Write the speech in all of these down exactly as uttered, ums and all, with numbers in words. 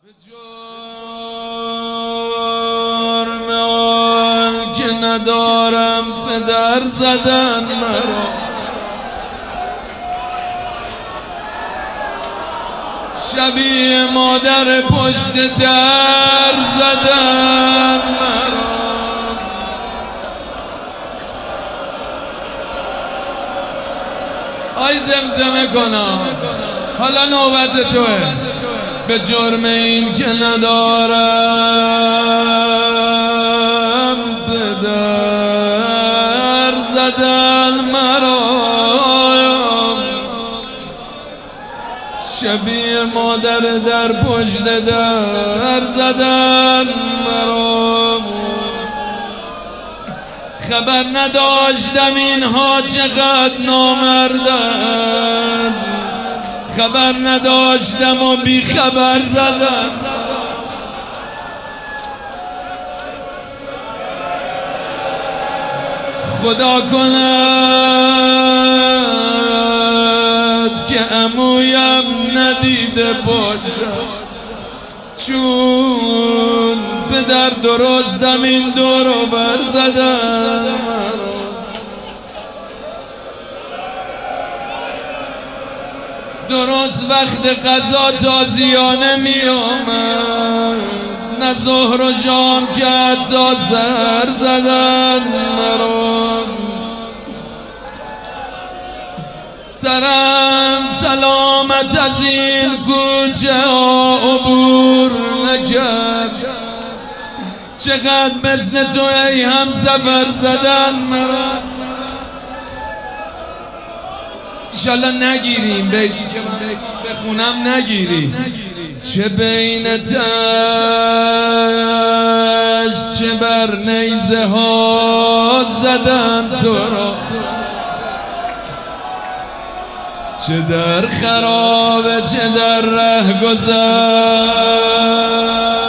به جرم آن که ندارم پدر زدن مرا، شبیه مادر پشت در زدن مرا. آی زمزمه کنم حالا نوبت توه. به جرم این که ندارم پدر زدن مرا، شبیه مادر در پشت در زدن مرا. خبر نداشتم اینها چقدر نامردن، خبر نداشتم و بی خبر زدم. خدا کند که عمویم ندیده باشد، چون پدر درستم این دور و بر زدم. درست وقت غذا تازیانه می آمد، نه ظهر و شام که تا سر زدن مرا. سرم سلامت از این کوچه ها عبور نکرد، چقدر مثل تو ای هم سفر زدن مرا. انشالله نگیریم بیتی که من بخونم نگیری. چه بین تشت چه بر نیزه ها زدن تو را، چه در خرابه چه در رهگذر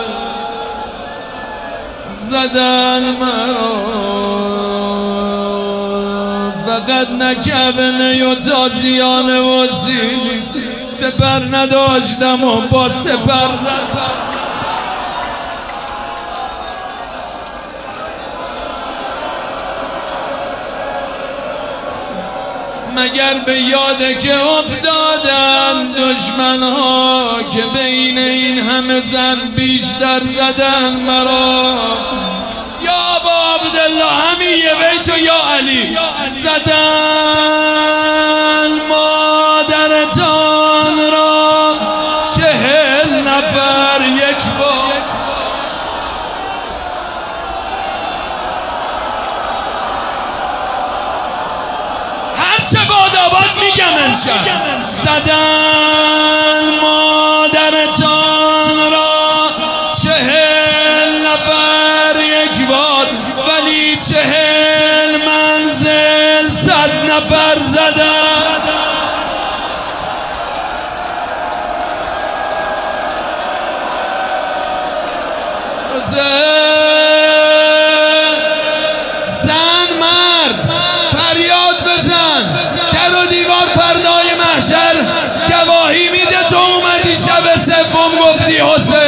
زدن مرا. فقط نکبنه و تازیانه و سیلی، سپر نداشتم و با سپر زدم. مگر به یاده که افتادن دشمن ها که بین این همه زن بیشتر زدن مرا. یا ابا عبدالله همین یه بیت و یا علی زدن مادرتان را چهل نفر یک بار. هرچه باد آباد میگم امشب. زدن مادرتان را چهل نفر یک بار، ولی چهل منزل صد نفر زدن. زن مرد فریاد بزن، در و دیوار فردای محشر گواهی میده تو اومدی شب سوم گفتی حسین.